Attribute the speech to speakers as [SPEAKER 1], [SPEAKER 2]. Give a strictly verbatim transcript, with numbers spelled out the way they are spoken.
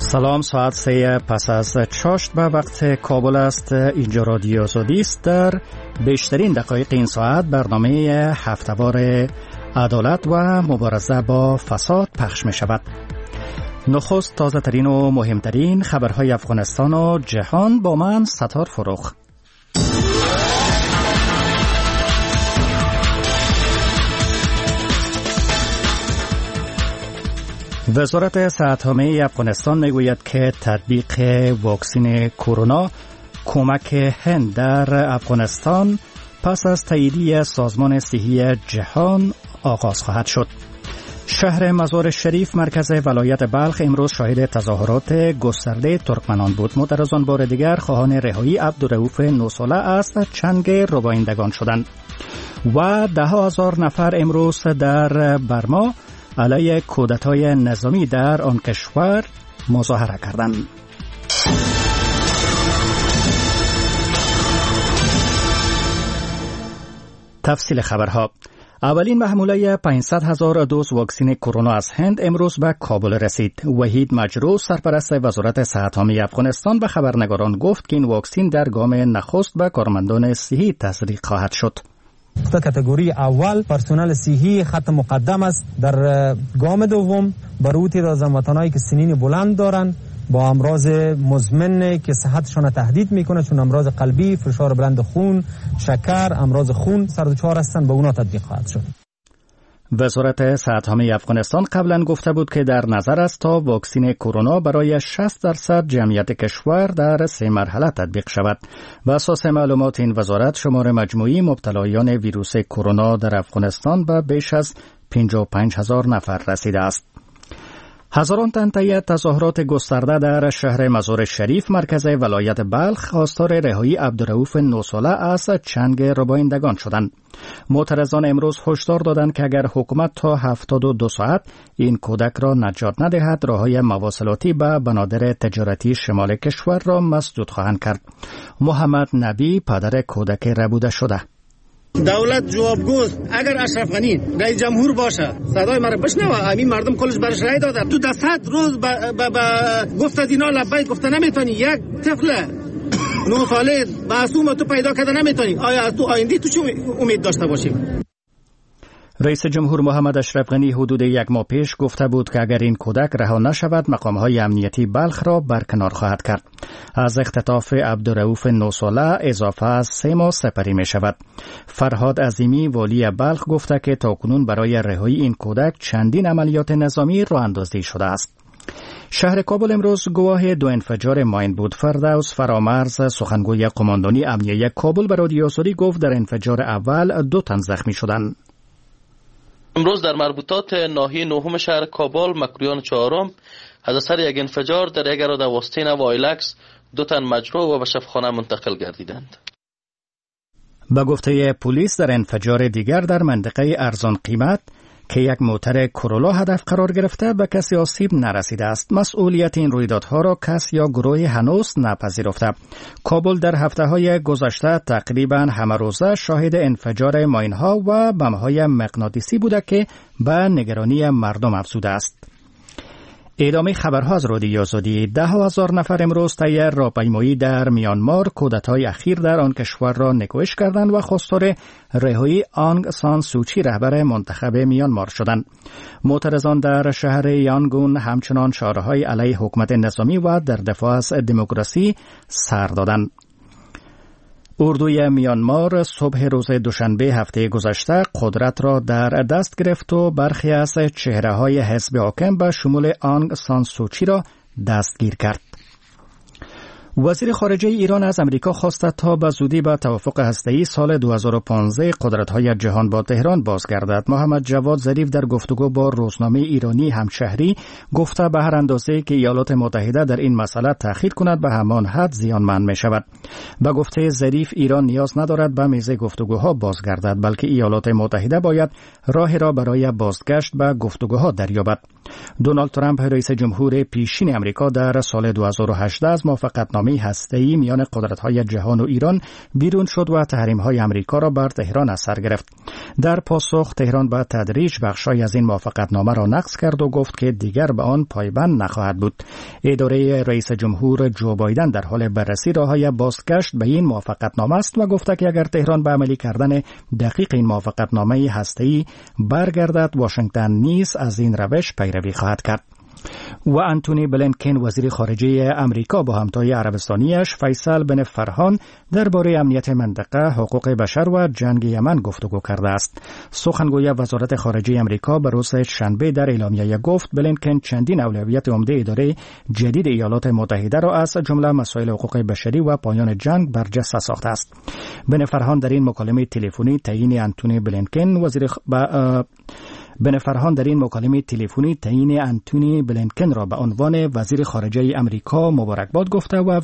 [SPEAKER 1] سلام، ساعت سه پس از چاشت به وقت کابل است. اینجا رادیو آزادی است. در بیشترین دقایق این ساعت برنامه هفته‌وار عدالت و مبارزه با فساد پخش می شود. نخست تازه ترین و مهمترین خبرهای افغانستان و جهان با من ستار فروخ. وزارت صحت‌عامه افغانستان میگوید که تطبیق واکسن کرونا کمک هند در افغانستان پس از تاییدیه سازمان صحی جهان آغاز خواهد شد. شهر مزار شریف مرکز ولایت بلخ امروز شاهد تظاهرات گسترده ترکمنان بود. معترضان بار دیگر خواهان رهایی عبدالرؤوف نه ساله از چنگ ربایندگان شدند و ده هزار نفر امروز در برما علیه کودتای نظامی در آن کشور مظاهره کردند. تفصیل خبرها. اولین محموله پانصد هزار دوز واکسن کرونا از هند امروز به کابل رسید. وحید مجروح سرپرست وزارت صحت‌عامه افغانستان به خبرنگاران گفت که این واکسن در گام نخست به کارمندان صحی تزریق خواهد شد.
[SPEAKER 2] کاتگوری اول پرسنل صحی خط مقدم است. در گام دوم برای تعداد هموطنانی که سنین بلند دارند با امراض مزمن که صحتشان تهدید میکنه، چون امراض قلبی، فشار بلند خون، شکر، امراض خون سر دچار هستند، به اونا تطبیق خواهد شد.
[SPEAKER 1] وزارت صحت‌عامه افغانستان قبلا گفته بود که در نظر است تا واکسن کرونا برای شصت درصد جمعیت کشور در سه مرحله تطبیق شود. بر اساس معلومات این وزارت شمار مجموعی مبتلایان ویروس کرونا در افغانستان به بیش از پنجاه و پنج هزار نفر رسیده است. هزاران تن طی تظاهرات گسترده در شهر مزار شریف مرکز ولایت بلخ خواستار رهایی عبدالرؤوف نه ساله از چنگ ربایندگان شدند. معترضان امروز هشدار دادند که اگر حکومت تا هفتاد و دو ساعت این کودک را نجات ندهد، راههای مواصلاتی به بنادر تجارتی شمال کشور را مسدود خواهند کرد. محمد نبی پدر کودک ربوده شده:
[SPEAKER 3] دولت جوابگوست. اگر اشرف غنی رئیس جمهور باشه صدای مرا بشنوه، همین مردم کلش برش رای داده. تو ده صد روز با, با, با گفت از اینا لبیک گفته نمیتونی. یک طفل نه ساله معصوم تو پیدا کرده نمیتونی. آیا از تو آینده تو چه امید داشته باشیم؟
[SPEAKER 1] رئیس جمهور محمد اشرف غنی حدود یک ماه پیش گفته بود که اگر این کودک رها نشود مقام‌های امنیتی بلخ را برکنار خواهد کرد. از اختطاف عبدالرؤوف نه ساله اضافه از سه ماه سپری می شود. فرهاد عظیمی والی بلخ گفته که تاکنون برای رهایی این کودک چندین عملیات نظامی راه اندازی شده است. شهر کابل امروز گواه دو انفجار ماین بود. فردوس فرامرز سخنگوی قماندانی امنیه کابل به رادیو آزادی گفت در انفجار اول دو تن زخمی شدند.
[SPEAKER 4] امروز در مربوطات ناحیه نهم شهر کابل مکرویان چهارم از اثر یک انفجار در یک اراده واسطین و آیلکس دو تن مجروح و به شفاخانه منتقل گردیدند.
[SPEAKER 1] به گفته پلیس در انفجار دیگر در منطقه ارزان قیمت که یک موتر کرولا هدف قرار گرفته به کسی آسیب نرسیده است. مسئولیت این رویدادها را کس یا گروه هنوز نپذیرفته. کابل در هفته‌های گذشته تقریباً همه روزه شاهد انفجار ماین‌ها و بم‌های مغناطیسی بوده که به نگرانی مردم افزوده است. ادامه خبرها از رادیو آزادی. ده هزار نفر امروز طی راهپیمایی در میانمار کودتای اخیر در آن کشور را نکوهش کردند و خواستار رهایی آنگ سان سوچی رهبر منتخب میانمار شدند. معترضان در شهر یانگون همچنان شعارهای علیه حکومت نظامی و در دفاع از دموکراسی سر دادند. اردوی میانمار صبح روز دوشنبه هفته گذشته قدرت را در دست گرفت و برخی از چهره‌های حزب حاکم به شمول آنگ سان سوچی را دستگیر کرد. وزیر خارجه ایران از امریکا خواسته تا به زودی به توافق هسته‌ای سال دو هزار و پانزده قدرت‌های جهان با تهران بازگردد. محمد جواد ظریف در گفتگو با روزنامه ایرانی همشهری گفته به هر اندازه که ایالات متحده در این مسئله تأخیر کند به همان حد زیانمند می‌شود. به گفته ظریف ایران نیاز ندارد به میز گفتگوها بازگردد، بلکه ایالات متحده باید راه را برای بازگشت به گفتگوها دریابد. دونالد ترامپ رئیس جمهور پیشین امریکا در سال دو هزار و هجده از موافقتنامه موافقتنامه هسته‌ای میان قدرت‌های جهان و ایران بیرون شد و تحریم‌های آمریکا را بر تهران اثر گرفت. در پاسخ تهران به تدریج بخشای از این موافقتنامه را نقض کرد و گفت که دیگر به آن پایبند نخواهد بود. اداره رئیس جمهور جو بایدن در حال بررسی راه‌های بازگشت به این موافقتنامه است و گفته که اگر تهران به عملی کردن دقیق این موافقتنامه هسته‌ای برگردد، واشنگتن نیز از این روش پیروی خواهد کرد. و انتونی بلینکن وزیر خارجه امریکا با همتای عربستانیش فیصل بن فرهان درباره امنیت منطقه، حقوق بشر و جنگ یمن گفتگو کرده است. سخنگوی وزارت خارجه امریکا به روز شنبه در اعلامیه گفت بلینکن چندین اولویت عمده اداره جدید ایالات متحده را از جمله مسائل حقوق بشری و پایان جنگ برجسته ساخته است. بن فرهان در این مکالمه تلفنی تعیین انتونی بلینکن وزیر خ... با... بن فرهان در این مکالمه تلفنی تعیین انتونی بلینکن را به عنوان وزیر خارجه امریکا مبارکباد گفته و